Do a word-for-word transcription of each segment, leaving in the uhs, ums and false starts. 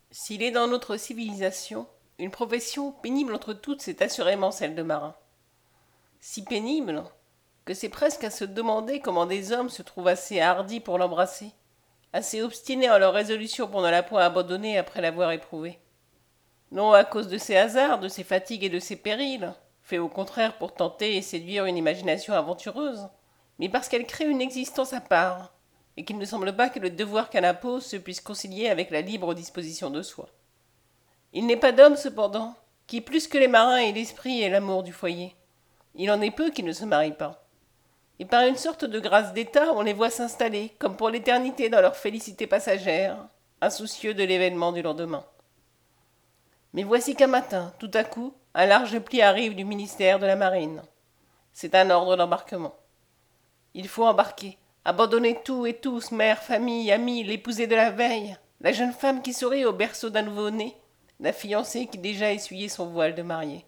S'il est dans notre civilisation, une profession pénible entre toutes, c'est assurément celle de marin. Si pénible que c'est presque à se demander comment des hommes se trouvent assez hardis pour l'embrasser, assez obstinés en leur résolution pour ne la point abandonner après l'avoir éprouvée. Non à cause de ses hasards, de ses fatigues et de ses périls, faits au contraire pour tenter et séduire une imagination aventureuse, mais parce qu'elle crée une existence à part, et qu'il ne semble pas que le devoir qu'elle impose se puisse concilier avec la libre disposition de soi. Il n'est pas d'homme, cependant, qui plus que les marins ait l'esprit et l'amour du foyer. Il en est peu qui ne se marient pas. Et par une sorte de grâce d'état, on les voit s'installer, comme pour l'éternité dans leur félicité passagère, insoucieux de l'événement du lendemain. Mais voici qu'un matin, tout à coup, un large pli arrive du ministère de la Marine. C'est un ordre d'embarquement. Il faut embarquer, abandonner tout et tous, mère, famille, amis, l'épousée de la veille, la jeune femme qui sourit au berceau d'un nouveau-né, la fiancée qui déjà essuyait son voile de mariée.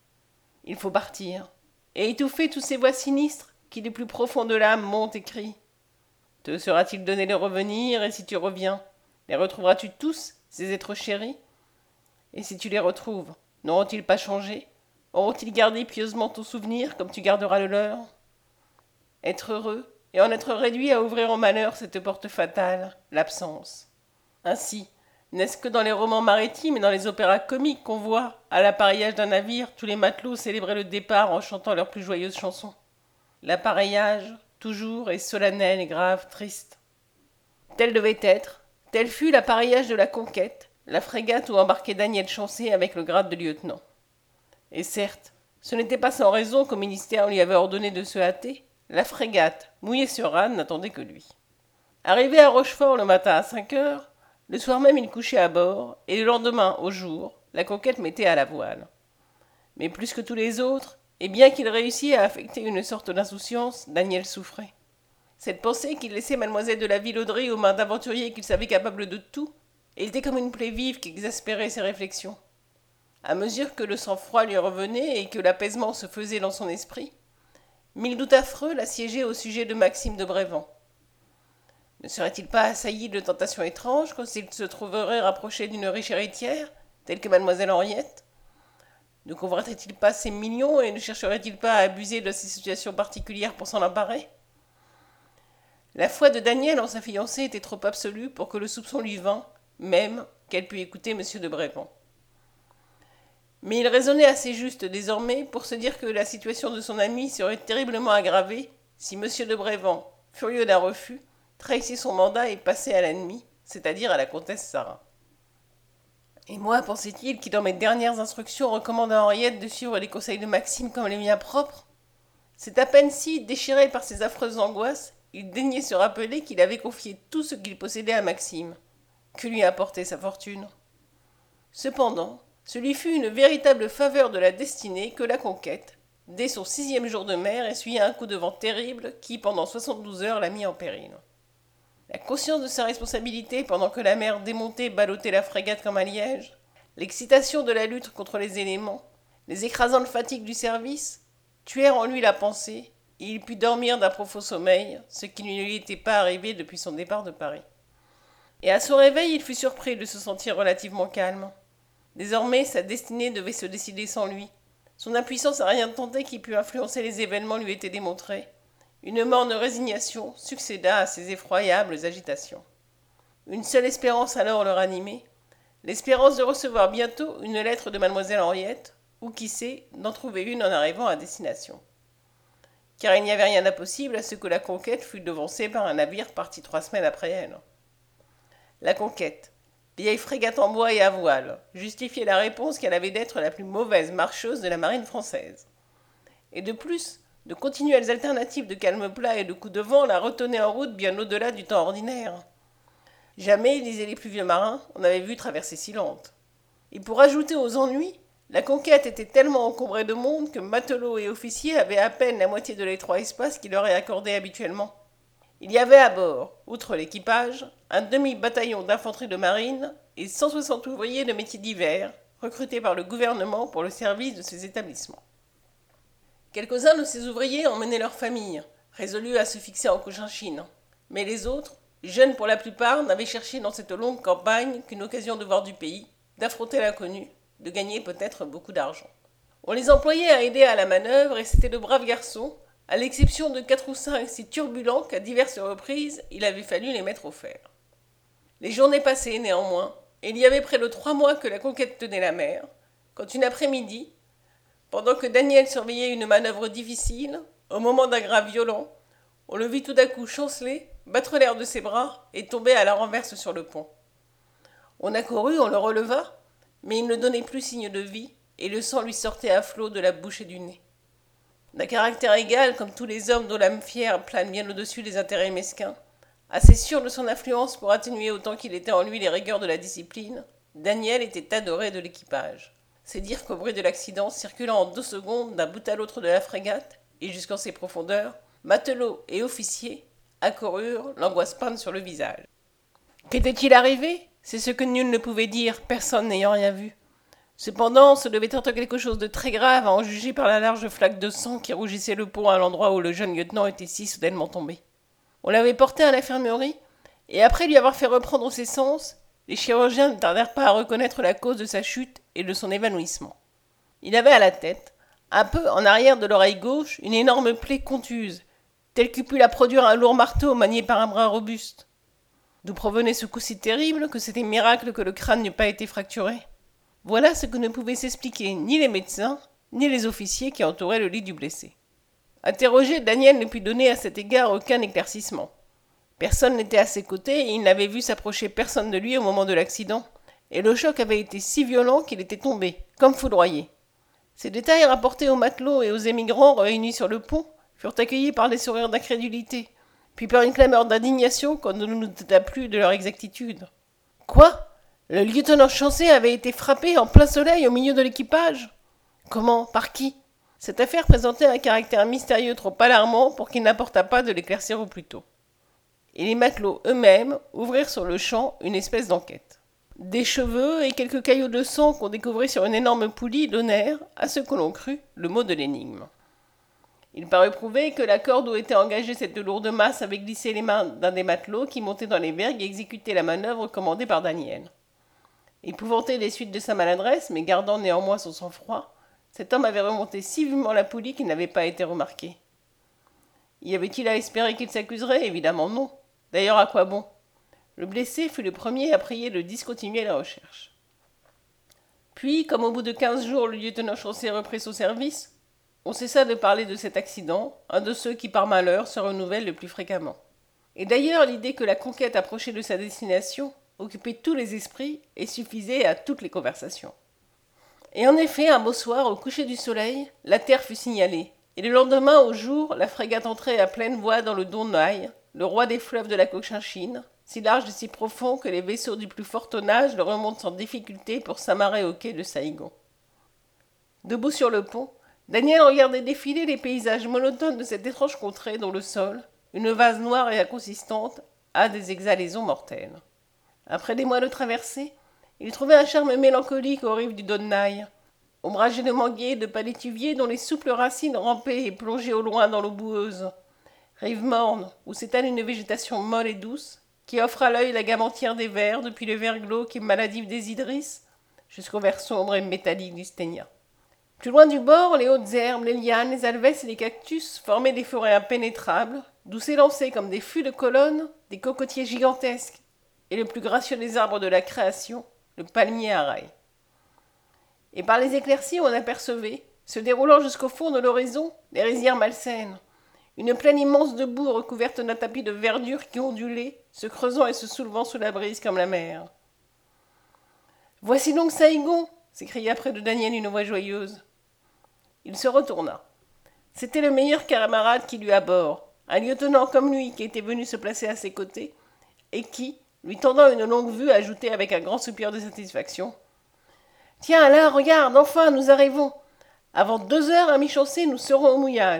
Il faut partir, et étouffer toutes ces voix sinistres qui du plus profond de l'âme montent et crient. Te sera-t-il donné de revenir, et si tu reviens, les retrouveras-tu tous, ces êtres chéris? Et si tu les retrouves, n'auront-ils pas changé? Auront-ils gardé pieusement ton souvenir comme tu garderas le leur? Être heureux, et en être réduit à ouvrir au malheur cette porte fatale, l'absence. Ainsi, n'est-ce que dans les romans maritimes et dans les opéras comiques qu'on voit, à l'appareillage d'un navire, tous les matelots célébrer le départ en chantant leurs plus joyeuses chansons? L'appareillage, toujours, est solennel et grave, triste. Tel devait être, tel fut l'appareillage de la Conquête, la frégate où embarquait Daniel Chancé avec le grade de lieutenant. Et certes, ce n'était pas sans raison qu'au ministère on lui avait ordonné de se hâter. La frégate, mouillée sur âne, n'attendait que lui. Arrivé à Rochefort le matin à cinq heures, le soir même il couchait à bord, et le lendemain, au jour, la Conquête mettait à la voile. Mais plus que tous les autres, et bien qu'il réussît à affecter une sorte d'insouciance, Daniel souffrait. Cette pensée qu'il laissait mademoiselle de la Villauderie aux mains d'aventuriers qu'il savait capables de tout, était comme une plaie vive qui exaspérait ses réflexions. À mesure que le sang-froid lui revenait et que l'apaisement se faisait dans son esprit, mille doutes affreux l'assiégeaient au sujet de Maxime de Brévand. Ne serait-il pas assailli de tentations étranges quand il se trouverait rapproché d'une riche héritière, telle que mademoiselle Henriette? Ne convoiterait-il pas ses millions et ne chercherait-il pas à abuser de ses situations particulières pour s'en emparer? La foi de Daniel en sa fiancée était trop absolue pour que le soupçon lui vînt, même qu'elle pût écouter M. de Brévand. Mais il raisonnait assez juste désormais pour se dire que la situation de son ami serait terriblement aggravée si M. de Brévand, furieux d'un refus, trahissait son mandat et passait à l'ennemi, c'est-à-dire à la comtesse Sarah. Et moi, pensait-il, qui dans mes dernières instructions recommande à Henriette de suivre les conseils de Maxime comme les miens propres, c'est à peine si, déchiré par ces affreuses angoisses, il daignait se rappeler qu'il avait confié tout ce qu'il possédait à Maxime. Que lui apportait sa fortune? Cependant, ce lui fut une véritable faveur de la destinée que la Conquête, dès son sixième jour de mer, essuya un coup de vent terrible qui, pendant soixante-douze heures, la mit en péril. La conscience de sa responsabilité pendant que la mer démontée ballottait la frégate comme un liège, l'excitation de la lutte contre les éléments, les écrasantes fatigues du service, tuèrent en lui la pensée, et il put dormir d'un profond sommeil, ce qui ne lui était pas arrivé depuis son départ de Paris. Et à son réveil, il fut surpris de se sentir relativement calme. Désormais, sa destinée devait se décider sans lui. Son impuissance à rien tenter qui pût influencer les événements lui était démontrée. Une morne résignation succéda à ces effroyables agitations. Une seule espérance alors le ranimait, l'espérance de recevoir bientôt une lettre de mademoiselle Henriette, ou qui sait, d'en trouver une en arrivant à destination. Car il n'y avait rien d'impossible à ce que la Conquête fût devancée par un navire parti trois semaines après elle. La Conquête, vieille frégate en bois et à voile, justifiait la réponse qu'elle avait d'être la plus mauvaise marcheuse de la marine française. Et de plus, de continuelles alternatives de calme plat et de coups de vent la retenaient en route bien au-delà du temps ordinaire. Jamais, disaient les plus vieux marins, on n'avait vu traverser si lente. Et pour ajouter aux ennuis, la Conquête était tellement encombrée de monde que matelots et officiers avaient à peine la moitié de l'étroit espace qui leur est accordé habituellement. Il y avait à bord, outre l'équipage, un demi-bataillon d'infanterie de marine et cent soixante ouvriers de métiers divers, recrutés par le gouvernement pour le service de ces établissements. Quelques-uns de ces ouvriers emmenaient leurs familles, résolus à se fixer en Cochinchine, mais les autres, jeunes pour la plupart, n'avaient cherché dans cette longue campagne qu'une occasion de voir du pays, d'affronter l'inconnu, de gagner peut-être beaucoup d'argent. On les employait à aider à la manœuvre et c'étaient de braves garçons, à l'exception de quatre ou cinq si turbulents qu'à diverses reprises il avait fallu les mettre au fer. Les journées passaient néanmoins, et il y avait près de trois mois que la conquête tenait la mer, quand une après-midi, pendant que Daniel surveillait une manœuvre difficile, au moment d'un gras violent, on le vit tout à coup chanceler, battre l'air de ses bras et tomber à la renverse sur le pont. On accourut, on le releva, mais il ne donnait plus signe de vie, et le sang lui sortait à flots de la bouche et du nez. D'un caractère égal, comme tous les hommes dont l'âme fière plane bien au-dessus des intérêts mesquins, assez sûr de son influence pour atténuer autant qu'il était en lui les rigueurs de la discipline, Daniel était adoré de l'équipage. C'est dire qu'au bruit de l'accident, circulant en deux secondes d'un bout à l'autre de la frégate, et jusqu'en ses profondeurs, matelots et officiers accoururent, l'angoisse peinte sur le visage. Qu'était-il arrivé ? C'est ce que nul ne pouvait dire, personne n'ayant rien vu. Cependant, ce devait être quelque chose de très grave à en juger par la large flaque de sang qui rougissait le pont à l'endroit où le jeune lieutenant était si soudainement tombé. On l'avait porté à l'infirmerie, et après lui avoir fait reprendre ses sens, les chirurgiens ne tardèrent pas à reconnaître la cause de sa chute et de son évanouissement. Il avait à la tête, un peu en arrière de l'oreille gauche, une énorme plaie contuse, telle qu'eût pu la produire un lourd marteau manié par un bras robuste. D'où provenait ce coup si terrible que c'était miracle que le crâne n'eût pas été fracturé. Voilà ce que ne pouvaient s'expliquer ni les médecins, ni les officiers qui entouraient le lit du blessé. Interrogé, Daniel ne put donner à cet égard aucun éclaircissement. Personne n'était à ses côtés et il n'avait vu s'approcher personne de lui au moment de l'accident, et le choc avait été si violent qu'il était tombé, comme foudroyé. Ces détails rapportés aux matelots et aux émigrants réunis sur le pont furent accueillis par des sourires d'incrédulité, puis par une clameur d'indignation qu'on ne nous douta plus de leur exactitude. Quoi ? Le lieutenant Chancey avait été frappé en plein soleil au milieu de l'équipage ? Comment ? Par qui ? Cette affaire présentait un caractère mystérieux trop alarmant pour qu'il n'apportât pas de l'éclaircir au plus tôt. Et les matelots eux-mêmes ouvrirent sur le champ une espèce d'enquête. Des cheveux et quelques caillots de sang qu'on découvrit sur une énorme poulie donnèrent, à ce que l'on crut, le mot de l'énigme. Il parut prouver que la corde où était engagée cette lourde masse avait glissé les mains d'un des matelots qui montait dans les vergues et exécutait la manœuvre commandée par Daniel. Épouvanté des suites de sa maladresse, mais gardant néanmoins son sang-froid, cet homme avait remonté si vivement la poulie qu'il n'avait pas été remarqué. Y avait-il à espérer qu'il s'accuserait ? Évidemment non. D'ailleurs, à quoi bon ? Le blessé fut le premier à prier de discontinuer la recherche. Puis, comme au bout de quinze jours le lieutenant Chancey reprit son service, on cessa de parler de cet accident, un de ceux qui par malheur se renouvellent le plus fréquemment. Et d'ailleurs, l'idée que la conquête approchait de sa destination occupait tous les esprits et suffisait à toutes les conversations. Et en effet, un beau soir, au coucher du soleil, la terre fut signalée, et le lendemain, au jour, la frégate entrait à pleine voie dans le Dong-Nai, le roi des fleuves de la Cochinchine, si large et si profond que les vaisseaux du plus fort tonnage le remontent sans difficulté pour s'amarrer au quai de Saïgon. Debout sur le pont, Daniel regardait défiler les paysages monotones de cette étrange contrée dont le sol, une vase noire et inconsistante, a des exhalaisons mortelles. Après des mois de traversée, il trouvait un charme mélancolique aux rives du Dong-Nai, ombragé de manguiers et de palétuviers dont les souples racines rampaient et plongeaient au loin dans l'eau boueuse. Rive morne, où s'étale une végétation molle et douce, qui offre à l'œil la gamme entière des vers, depuis le vert glauque et maladif des idris, jusqu'au vert sombre et métallique du sténia. Plus loin du bord, les hautes herbes, les lianes, les alvès et les cactus formaient des forêts impénétrables, d'où s'élançaient comme des fûts de colonnes des cocotiers gigantesques, et le plus gracieux des arbres de la création, le palmier à rails. Et par les éclaircies, on apercevait, se déroulant jusqu'au fond de l'horizon, les rizières malsaines, une plaine immense de boue recouverte d'un tapis de verdure qui ondulait, se creusant et se soulevant sous la brise comme la mer. « Voici donc Saïgon !» s'écria près de Daniel une voix joyeuse. Il se retourna. C'était le meilleur camarade qu'il eût à bord, un lieutenant comme lui qui était venu se placer à ses côtés, et qui, lui tendant une longue vue, ajoutait avec un grand soupir de satisfaction. « Tiens, là, regarde, enfin, nous arrivons. Avant deux heures, ami Chancey, nous serons au mouillage. »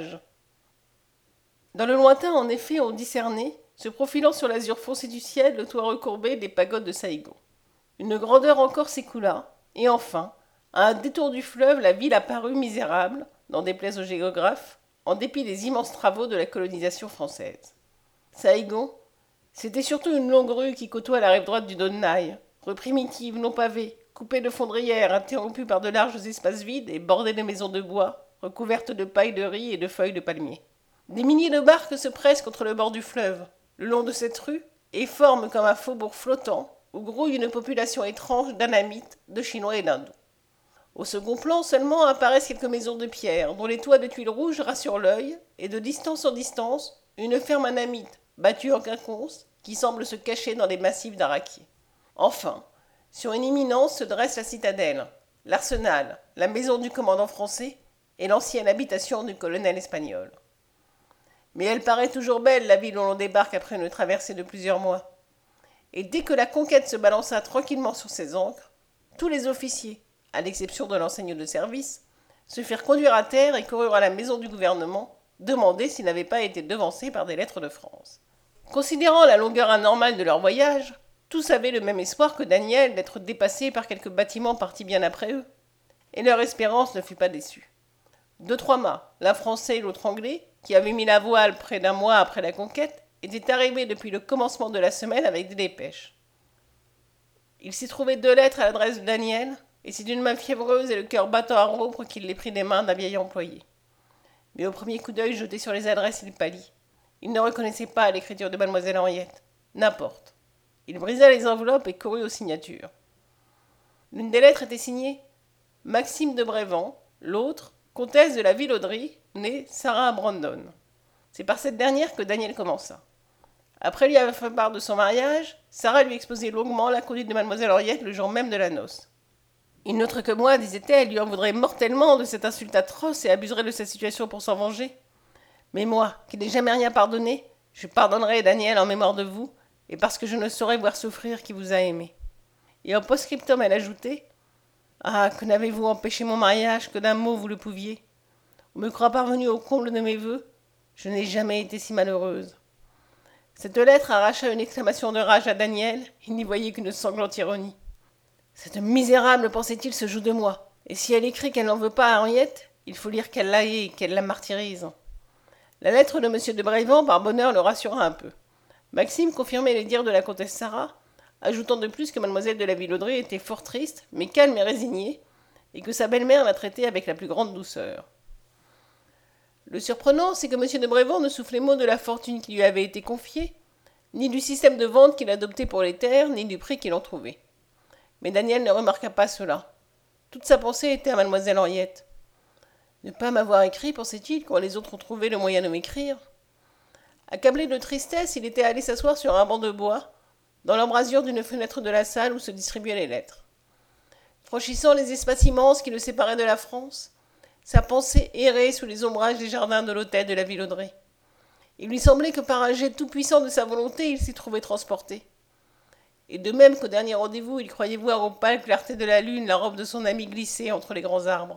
Dans le lointain, en effet, on discernait, se profilant sur l'azur foncé du ciel, le toit recourbé des pagodes de Saïgon. Une grandeur encore s'écoula, et enfin, à un détour du fleuve, la ville apparut misérable, n'en déplaise aux géographes, en dépit des immenses travaux de la colonisation française. Saïgon, C'était surtout une longue rue qui côtoie la rive droite du Donnaï, rue primitive, non pavée, coupée de fondrières, interrompue par de larges espaces vides et bordée de maisons de bois, recouvertes de paille de riz et de feuilles de palmier. Des milliers de barques se pressent contre le bord du fleuve, le long de cette rue, et forment comme un faubourg flottant où grouille une population étrange d'Anamites, de Chinois et d'Hindous. Au second plan seulement apparaissent quelques maisons de pierre, dont les toits de tuiles rouges rassurent l'œil, et de distance en distance, une ferme anamite, battue en quinconce, qui semble se cacher dans les massifs d'Araquier. Enfin, sur une éminence se dresse la citadelle, l'arsenal, la maison du commandant français et l'ancienne habitation du colonel espagnol. Mais elle paraît toujours belle, la ville où l'on débarque après une traversée de plusieurs mois. Et dès que la conquête se balança tranquillement sur ses ancres, tous les officiers, à l'exception de l'enseigne de service, se firent conduire à terre et coururent à la maison du gouvernement, demander s'ils n'avaient pas été devancés par des lettres de France. Considérant la longueur anormale de leur voyage, tous avaient le même espoir que Daniel d'être dépassés par quelques bâtiments partis bien après eux. Et leur espérance ne fut pas déçue. Deux trois mâts, l'un français et l'autre anglais, qui avaient mis la voile près d'un mois après la conquête, étaient arrivés depuis le commencement de la semaine avec des dépêches. Il s'y trouvait deux lettres à l'adresse de Daniel, et c'est d'une main fiévreuse et le cœur battant à rompre qu'il les prit des mains d'un vieil employé. Mais au premier coup d'œil jeté sur les adresses, il pâlit. Il ne reconnaissait pas l'écriture de mademoiselle Henriette. N'importe. Il brisa les enveloppes et courut aux signatures. L'une des lettres était signée Maxime de Brévent, l'autre comtesse de la Villauderie, née Sarah Brandon. C'est par cette dernière que Daniel commença. Après lui avoir fait part de son mariage, Sarah lui exposait longuement la conduite de mademoiselle Henriette le jour même de la noce. Une autre que moi, disait-elle, lui en voudrait mortellement de cette insulte atroce et abuserait de sa situation pour s'en venger. Mais moi, qui n'ai jamais rien pardonné, je pardonnerai Daniel en mémoire de vous, et parce que je ne saurais voir souffrir qui vous a aimé. Et en post-scriptum, elle ajoutait « Ah, que n'avez-vous empêché mon mariage, que d'un mot vous le pouviez. On me croit parvenue au comble de mes vœux. Je n'ai jamais été si malheureuse. » Cette lettre arracha une exclamation de rage à Daniel, il n'y voyait qu'une sanglante ironie. Cette misérable, pensait-il, se joue de moi. Et si elle écrit qu'elle n'en veut pas à Henriette, il faut lire qu'elle la hait et qu'elle la martyrise. La lettre de M. de Brévent, par bonheur, le rassura un peu. Maxime confirmait les dires de la comtesse Sarah, ajoutant de plus que mademoiselle de la Villauderie était fort triste, mais calme et résignée, et que sa belle-mère la traitait avec la plus grande douceur. Le surprenant, c'est que M. de Brévent ne soufflait mot de la fortune qui lui avait été confiée, ni du système de vente qu'il adoptait pour les terres, ni du prix qu'il en trouvait. Mais Daniel ne remarqua pas cela. Toute sa pensée était à mademoiselle Henriette. Ne pas m'avoir écrit, pensait-il, quand les autres ont trouvé le moyen de m'écrire. Accablé de tristesse, il était allé s'asseoir sur un banc de bois, dans l'embrasure d'une fenêtre de la salle où se distribuaient les lettres. Franchissant les espaces immenses qui le séparaient de la France, sa pensée errait sous les ombrages des jardins de l'hôtel de la Villauderie. Il lui semblait que par un jet tout-puissant de sa volonté, il s'y trouvait transporté. Et de même qu'au dernier rendez-vous, il croyait voir aux pâles clartés de la lune la robe de son ami glisser entre les grands arbres.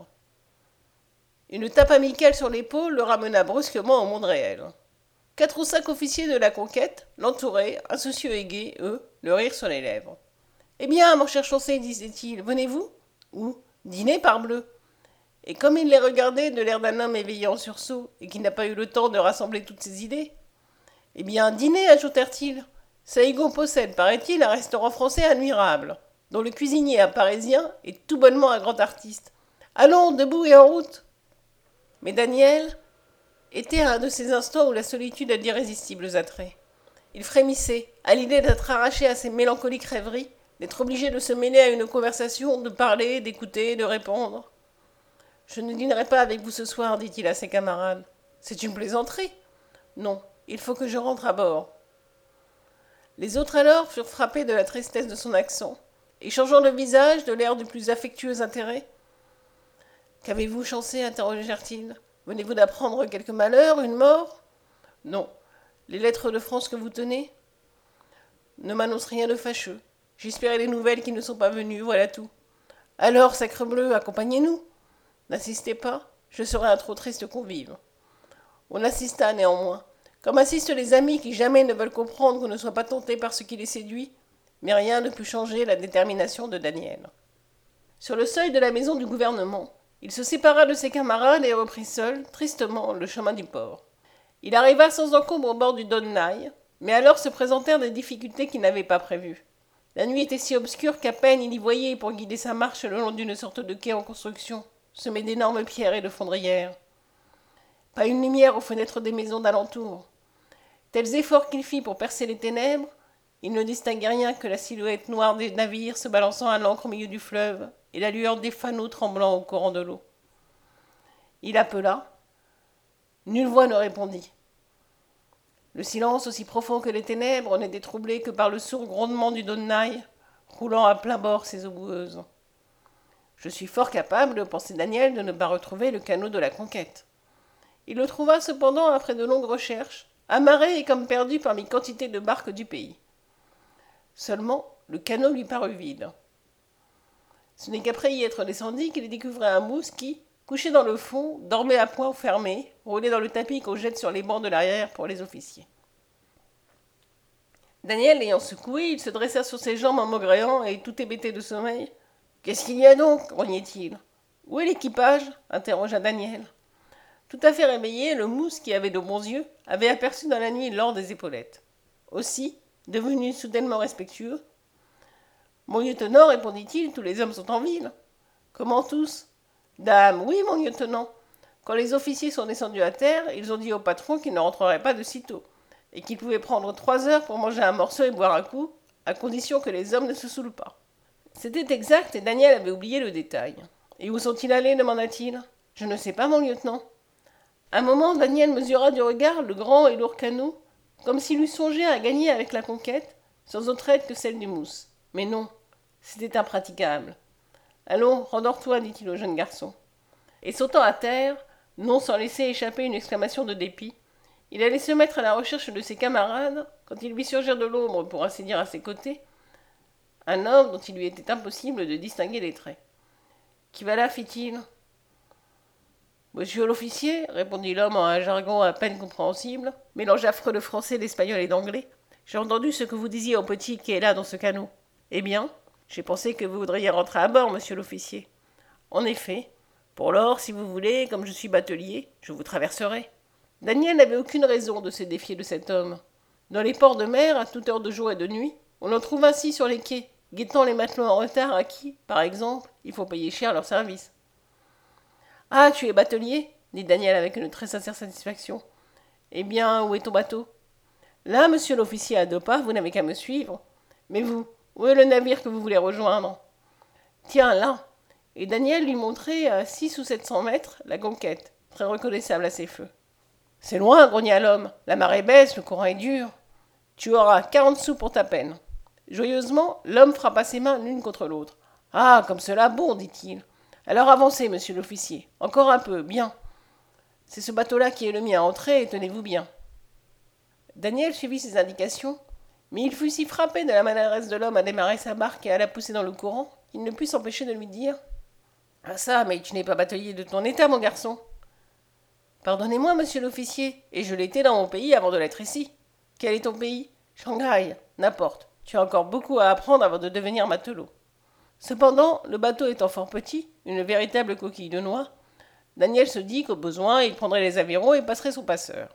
Une tape amicale sur l'épaule le ramena brusquement au monde réel. Quatre ou cinq officiers de la conquête l'entouraient, insoucieux et gais, eux, le rire sur les lèvres. « Eh bien, mon cher Chancey, disait-il, venez-vous ?»« Où ? Dîner, parbleu !» Et comme il les regardait de l'air d'un homme éveillé en sursaut et qui n'a pas eu le temps de rassembler toutes ses idées, « Eh bien, dîner, ajoutèrent-ils. Saïgon possède, paraît-il, un restaurant français admirable, dont le cuisinier, un Parisien, est tout bonnement un grand artiste. Allons, debout et en route !» Mais Daniel était à un de ces instants où la solitude a d'irrésistibles attraits. Il frémissait, à l'idée d'être arraché à ces mélancoliques rêveries, d'être obligé de se mêler à une conversation, de parler, d'écouter, de répondre. « Je ne dînerai pas avec vous ce soir, dit-il à ses camarades. C'est une plaisanterie. Non, il faut que je rentre à bord. Les autres alors furent frappés de la tristesse de son accent, et changeant de visage, de l'air du plus affectueux intérêt. « Qu'avez-vous, Chancey ?» interrogèrent-ils. « Venez-vous d'apprendre quelque malheur, une mort ?»« Non. Les lettres de France que vous tenez ?»« Ne m'annoncent rien de fâcheux. J'espérais des nouvelles qui ne sont pas venues, voilà tout. »« Alors, sacrebleu, accompagnez-nous. » »« N'assistez pas, je serais un trop triste convive. » On assista néanmoins, comme assistent les amis qui jamais ne veulent comprendre qu'on ne soit pas tenté par ce qui les séduit, mais rien ne put changer la détermination de Daniel. Sur le seuil de la maison du gouvernement, il se sépara de ses camarades et reprit seul, tristement, le chemin du port. Il arriva sans encombre au bord du Donnaï, Mais alors se présentèrent des difficultés qu'il n'avait pas prévues. La nuit était si obscure qu'à peine il y voyait pour guider sa marche le long d'une sorte de quai en construction, semé d'énormes pierres et de fondrières. Pas une lumière aux fenêtres des maisons d'alentour. Tels efforts qu'il fit pour percer les ténèbres, il ne distinguait rien que la silhouette noire des navires se balançant à l'ancre au milieu du fleuve et la lueur des fanaux tremblant au courant de l'eau. Il appela. Nulle voix ne répondit. Le silence, aussi profond que les ténèbres, n'était troublé que par le sourd grondement du Donnaï, roulant à plein bord ses eaux boueuses. Je suis fort capable, pensait Daniel, de ne pas retrouver le canot de la conquête. Il le trouva cependant après de longues recherches, amarré et comme perdu parmi quantité de barques du pays. Seulement, le canot lui parut vide. Ce n'est qu'après y être descendu qu'il découvrait un mousse qui, couché dans le fond, dormait à poings fermés, roulé dans le tapis qu'on jette sur les bancs de l'arrière pour les officiers. Daniel, l'ayant secoué, il se dressa sur ses jambes en maugréant et tout hébété de sommeil. « Qu'est-ce qu'il y a donc » grognait-il. « Où est l'équipage » interrogea Daniel. Tout à fait réveillé, le mousse, qui avait de bons yeux, avait aperçu dans la nuit l'or des épaulettes. Aussi, devenu soudainement respectueux, « Mon lieutenant, répondit-il, tous les hommes sont en ville. »« Comment tous ?»« Dame, oui, mon lieutenant. Quand les officiers sont descendus à terre, ils ont dit au patron qu'ils ne rentreraient pas de sitôt, et qu'ils pouvaient prendre trois heures pour manger un morceau et boire un coup, à condition que les hommes ne se saoulent pas. » C'était exact, et Daniel avait oublié le détail. « Et où sont-ils allés » demanda-t-il. « Je ne sais pas, mon lieutenant. » Un moment, Daniel mesura du regard le grand et lourd canot, comme s'il eût songé à gagner avec la conquête, sans autre aide que celle du mousse. Mais non, c'était impraticable. « Allons, rendors-toi, dit-il au jeune garçon. » Et sautant à terre, non sans laisser échapper une exclamation de dépit, il allait se mettre à la recherche de ses camarades, quand il vit surgir de l'ombre, pour ainsi dire à ses côtés, un homme dont il lui était impossible de distinguer les traits. « Qui va là » fit-il. « Monsieur l'officier, répondit l'homme en un jargon à peine compréhensible, mélange affreux de français, d'espagnol et d'anglais, j'ai entendu ce que vous disiez au petit qui est là dans ce canot. Eh bien, j'ai pensé que vous voudriez rentrer à bord, monsieur l'officier. En effet, pour lors, si vous voulez, comme je suis batelier, je vous traverserai. » Daniel n'avait aucune raison de se défier de cet homme. Dans les ports de mer, à toute heure de jour et de nuit, on en trouve ainsi sur les quais, guettant les matelots en retard à qui, par exemple, il faut payer cher leur service. « Ah, tu es batelier » dit Daniel avec une très sincère satisfaction. « Eh bien, où est ton bateau ?»« Là, monsieur l'officier, à deux pas, vous n'avez qu'à me suivre. Mais vous, où est le navire que vous voulez rejoindre ?»« Tiens, là !» Et Daniel lui montrait à six ou sept cents mètres la conquête, très reconnaissable à ses feux. « C'est loin, grogna l'homme. La marée baisse, le courant est dur. Tu auras quarante sous pour ta peine. » Joyeusement, l'homme frappa ses mains l'une contre l'autre. « Ah, comme cela, bon, dit-il. Alors avancez, monsieur l'officier. Encore un peu, bien. C'est ce bateau-là qui est le mien. Entrez et tenez-vous bien. » Daniel suivit ses indications, mais il fut si frappé de la maladresse de l'homme à démarrer sa barque et à la pousser dans le courant qu'il ne put s'empêcher de lui dire « Ah ça, mais tu n'es pas batelier de ton état, mon garçon. »« Pardonnez-moi, monsieur l'officier, et je l'étais dans mon pays avant de l'être ici. Quel est ton pays ? Shanghai. N'importe. Tu as encore beaucoup à apprendre avant de devenir matelot. » Cependant, le bateau étant fort petit, une véritable coquille de noix, Daniel se dit qu'au besoin, il prendrait les avirons et passerait son passeur.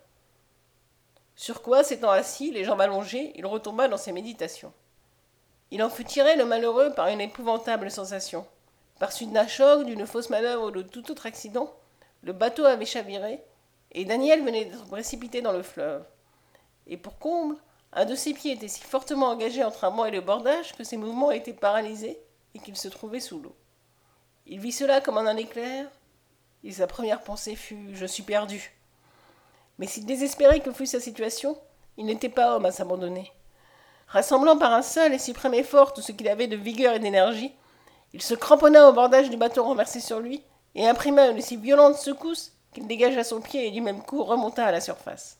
Sur quoi, s'étant assis, les jambes allongées, il retomba dans ses méditations. Il en fut tiré, le malheureux, par une épouvantable sensation. Par suite d'un choc, d'une fausse manœuvre ou de tout autre accident, le bateau avait chaviré, et Daniel venait d'être précipité dans le fleuve. Et pour comble, un de ses pieds était si fortement engagé entre un banc et le bordage que ses mouvements étaient paralysés et qu'il se trouvait sous l'eau. Il vit cela comme en un éclair, et sa première pensée fut « Je suis perdu ». Mais si désespéré que fût sa situation, il n'était pas homme à s'abandonner. Rassemblant par un seul et suprême effort tout ce qu'il avait de vigueur et d'énergie, il se cramponna au bordage du bateau renversé sur lui et imprima une si violente secousse qu'il dégagea son pied et du même coup remonta à la surface.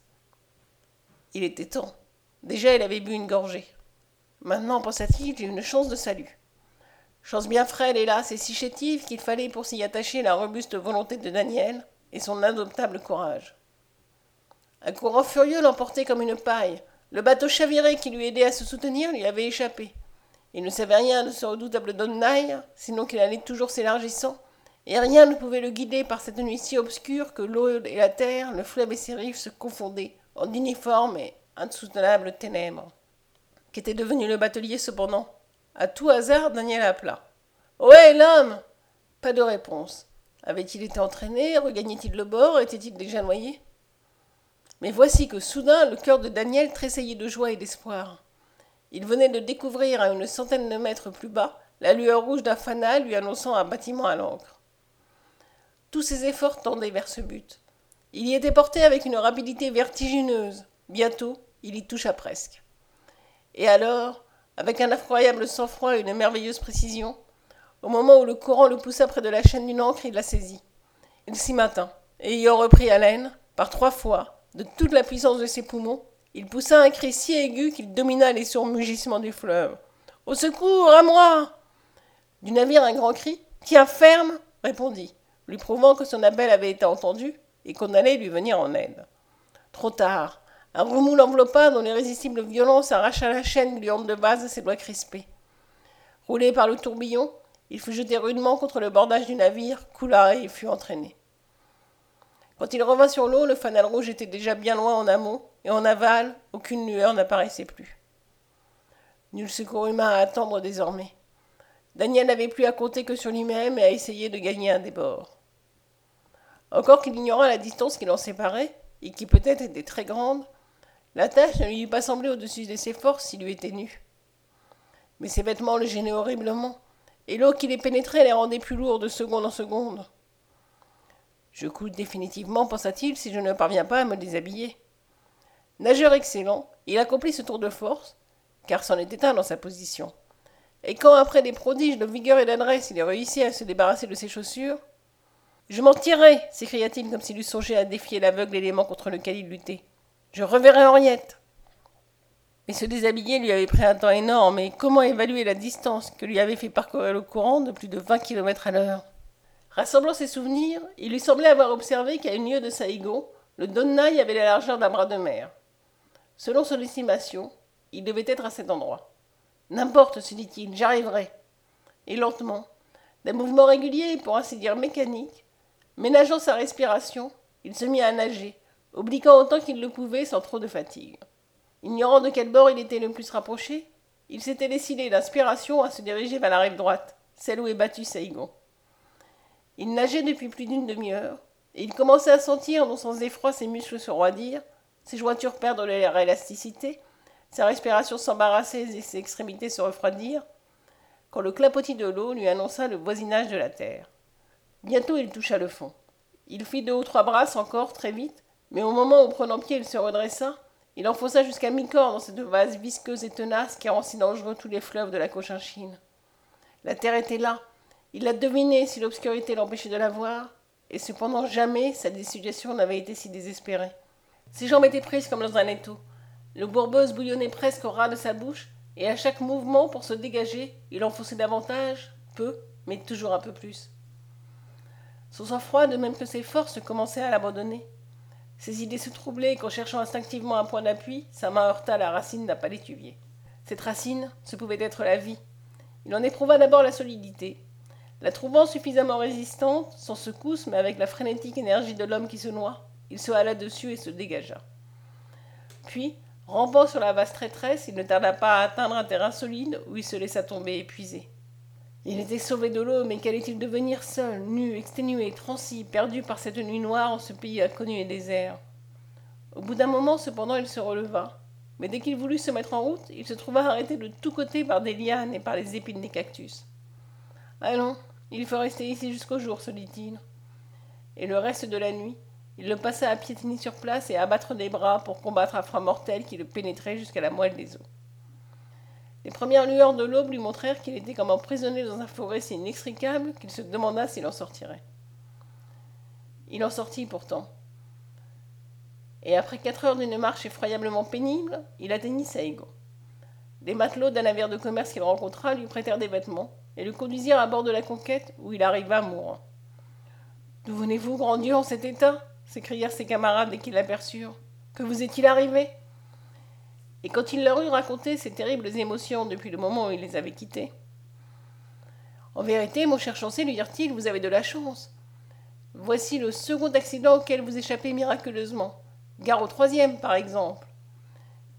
Il était temps. Déjà, il avait bu une gorgée. Maintenant, pensa-t-il, j'ai une chance de salut. Chance bien frêle, hélas, et si chétive qu'il fallait pour s'y attacher la robuste volonté de Daniel et son indomptable courage. Un courant furieux l'emportait comme une paille. Le bateau chaviré qui lui aidait à se soutenir lui avait échappé. Il ne savait rien de ce redoutable Donnaï, sinon qu'il allait toujours s'élargissant, et rien ne pouvait le guider par cette nuit si obscure que l'eau et la terre, le fleuve et ses rives se confondaient, en uniforme et insoutenables ténèbres. Qu'était devenu le batelier cependant? À tout hasard, Daniel appela. « Ohé, l'homme !» Pas de réponse. Avait-il été entraîné? Regagnait-il le bord? Était-il déjà noyé? Mais voici que soudain le cœur de Daniel tressaillit de joie et d'espoir. Il venait de découvrir à une centaine de mètres plus bas la lueur rouge d'un fanal lui annonçant un bâtiment à l'ancre. Tous ses efforts tendaient vers ce but. Il y était porté avec une rapidité vertigineuse. Bientôt, il y toucha presque. Et alors, avec un incroyable sang-froid et une merveilleuse précision, au moment où le courant le poussa près de la chaîne d'une ancre, il la saisit. Il s'y maintint, et ayant repris haleine, par trois fois, de toute la puissance de ses poumons, il poussa un cri si aigu qu'il domina les sourds mugissements du fleuve. « Au secours, à moi !» Du navire un grand cri, « Tiens ferme !» répondit, lui prouvant que son appel avait été entendu et qu'on allait lui venir en aide. Trop tard, un remous l'enveloppa dont l'irrésistible violence arracha la chaîne gluante de vase à ses doigts crispés. Roulé par le tourbillon, il fut jeté rudement contre le bordage du navire, coula et fut entraîné. Quand il revint sur l'eau, le fanal rouge était déjà bien loin en amont, et en aval, aucune lueur n'apparaissait plus. Nul secours humain à attendre désormais. Daniel n'avait plus à compter que sur lui-même et à essayer de gagner un des bords. Encore qu'il ignorât la distance qui l'en séparait, et qui peut-être était très grande, la tâche ne lui eût pas semblé au-dessus de ses forces s'il eût été nu. Mais ses vêtements le gênaient horriblement, et l'eau qui les pénétrait les rendait plus lourds de seconde en seconde. « Je coule définitivement, pensa-t-il, si je ne parviens pas à me déshabiller. » Nageur excellent, il accomplit ce tour de force, car c'en était un dans sa position. Et quand, après des prodiges de vigueur et d'adresse, il réussit à se débarrasser de ses chaussures, « Je m'en tirerai !» s'écria-t-il comme s'il eût songé à défier l'aveugle élément contre lequel il luttait. « Je reverrai Henriette !» Mais se déshabiller lui avait pris un temps énorme, et comment évaluer la distance que lui avait fait parcourir le courant de plus de vingt kilomètres à l'heure? Rassemblant ses souvenirs, il lui semblait avoir observé qu'à une lieue de Saïgon, le Donnai avait la largeur d'un bras de mer. Selon son estimation, il devait être à cet endroit. « N'importe, se dit-il, j'arriverai. » Et lentement, d'un mouvement régulier et pour ainsi dire mécanique, ménageant sa respiration, il se mit à nager, obliquant autant qu'il le pouvait sans trop de fatigue. Ignorant de quel bord il était le plus rapproché, il s'était décidé d'inspiration à se diriger vers la rive droite, celle où est battu Saïgon. Il nageait depuis plus d'une demi-heure, et il commençait à sentir, non sans effroi, ses muscles se roidir, ses jointures perdre leur élasticité, sa respiration s'embarrasser et ses extrémités se refroidir, quand le clapotis de l'eau lui annonça le voisinage de la terre. Bientôt il toucha le fond. Il fit deux ou trois brasses encore, très vite, mais au moment où, prenant pied, il se redressa, il enfonça jusqu'à mi-corps dans cette vase visqueuse et tenace qui rend si dangereux tous les fleuves de la Cochinchine. La terre était là, il la devinait si l'obscurité l'empêchait de la voir, et cependant jamais sa destitution n'avait été si désespérée. Ses jambes étaient prises comme dans un étau. Le bourbeuse bouillonnait presque au ras de sa bouche, et à chaque mouvement, pour se dégager, il enfonçait davantage, peu, mais toujours un peu plus. Son sang-froid, de même que ses forces, commençaient à l'abandonner. Ses idées se troublaient qu'en cherchant instinctivement un point d'appui, sa main heurta la racine d'un palétuvier. Cette racine, ce pouvait être la vie. Il en éprouva d'abord la solidité. La trouvant suffisamment résistante, sans secousse, mais avec la frénétique énergie de l'homme qui se noie, il se hala dessus et se dégagea. Puis, rampant sur la vaste traîtresse, il ne tarda pas à atteindre un terrain solide où il se laissa tomber épuisé. Il était sauvé de l'eau, mais qu'allait-il devenir seul, nu, exténué, transi, perdu par cette nuit noire en ce pays inconnu et désert? Au bout d'un moment, cependant, il se releva, mais dès qu'il voulut se mettre en route, il se trouva arrêté de tous côtés par des lianes et par les épines des cactus. « Allons, il faut rester ici jusqu'au jour, se dit-il. » Et le reste de la nuit, il le passa à piétiner sur place et à battre des bras pour combattre un froid mortel qui le pénétrait jusqu'à la moelle des os. Les premières lueurs de l'aube lui montrèrent qu'il était comme emprisonné dans un forêt si inextricable qu'il se demanda s'il en sortirait. Il en sortit pourtant. Et après quatre heures d'une marche effroyablement pénible, il atteignit Saïgon. Des matelots d'un navire de commerce qu'il rencontra lui prêtèrent des vêtements et le conduisirent à bord de la Conquête où il arriva mourant. « D'où venez-vous, grand Dieu, en cet état ?» s'écrièrent ses camarades dès qu'ils l'aperçurent. « Que vous est-il arrivé ?» Et quand il leur eut raconté ces terribles émotions depuis le moment où il les avait quittés, « En vérité, mon cher Chancey, lui dirent-ils, vous avez de la chance. Voici le second accident auquel vous échappez miraculeusement. Gare au troisième, par exemple.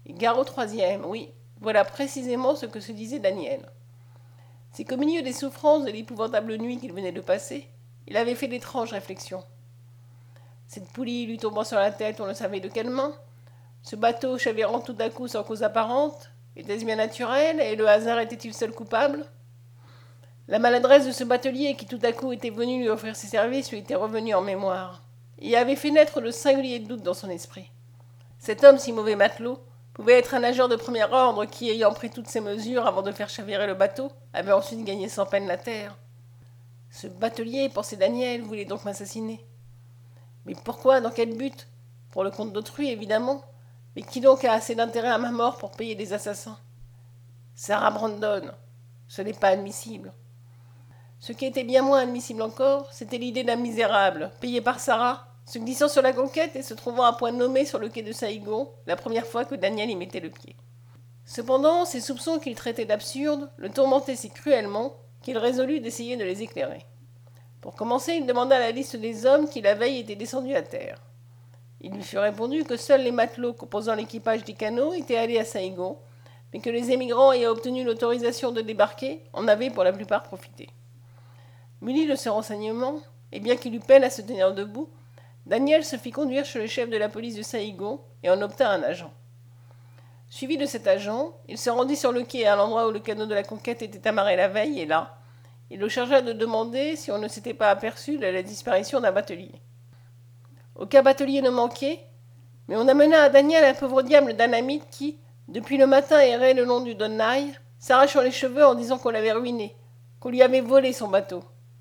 Et gare au troisième, oui, voilà précisément ce que se disait Daniel. C'est qu'au milieu des souffrances de l'épouvantable nuit qu'il venait de passer, il avait fait d'étranges réflexions. Cette poulie lui tombant sur la tête, on ne savait de quelle main, ce bateau chavirant tout à coup sans cause apparente, était-ce bien naturel, et le hasard était-il seul coupable? La maladresse de ce batelier qui tout à coup était venu lui offrir ses services lui était revenue en mémoire, et avait fait naître de singuliers doutes dans son esprit. Cet homme si mauvais matelot pouvait être un nageur de premier ordre qui, ayant pris toutes ses mesures avant de faire chavirer le bateau, avait ensuite gagné sans peine la terre. Ce batelier, pensait Daniel, voulait donc m'assassiner. Mais pourquoi, dans quel but? Pour le compte d'autrui, évidemment. Mais qui donc a assez d'intérêt à ma mort pour payer des assassins? Sarah Brandon. Ce n'est pas admissible. Ce qui était bien moins admissible encore, c'était l'idée d'un misérable, payé par Sarah, se glissant sur la conquête et se trouvant à point nommé sur le quai de Saïgon, la première fois que Daniel y mettait le pied. Cependant, ces soupçons qu'il traitait d'absurdes le tourmentaient si cruellement qu'il résolut d'essayer de les éclairer. Pour commencer, il demanda la liste des hommes qui la veille étaient descendus à terre. Il lui fut répondu que seuls les matelots composant l'équipage des canots étaient allés à Saïgon, mais que les émigrants ayant obtenu l'autorisation de débarquer en avaient pour la plupart profité. Muni de ce renseignement, et bien qu'il eût peine à se tenir debout, Daniel se fit conduire chez le chef de la police de Saïgon et en obtint un agent. Suivi de cet agent, il se rendit sur le quai à l'endroit où le canot de la conquête était amarré la veille, et là, il le chargea de demander si on ne s'était pas aperçu de la disparition d'un batelier. Aucun batelier ne manquait, mais on amena à Daniel un pauvre diable d'Anamite qui, depuis le matin, errait le long du Donnaï, s'arrachant les cheveux en disant qu'on l'avait ruiné, qu'on lui avait volé son bateau.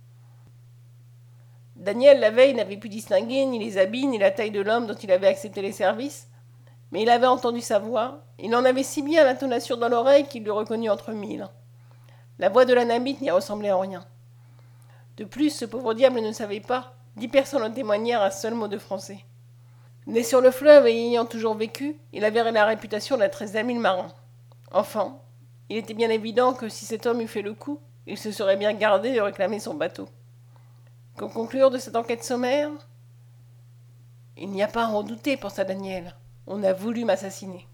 Daniel, la veille, n'avait pu distinguer ni les habits ni la taille de l'homme dont il avait accepté les services, mais il avait entendu sa voix, il en avait si bien l'intonation dans l'oreille qu'il l'eût reconnue entre mille. La voix de l'Anamite n'y ressemblait en rien. De plus, ce pauvre diable ne savait pas, dix personnes en témoignèrent un seul mot de français. Né sur le fleuve et y ayant toujours vécu, il avait la réputation d'un très habile marin. Enfin, il était bien évident que si cet homme eût fait le coup, il se serait bien gardé de réclamer son bateau. Qu'en conclure de cette enquête sommaire? Il n'y a pas à en douter, pensa Daniel. On a voulu m'assassiner.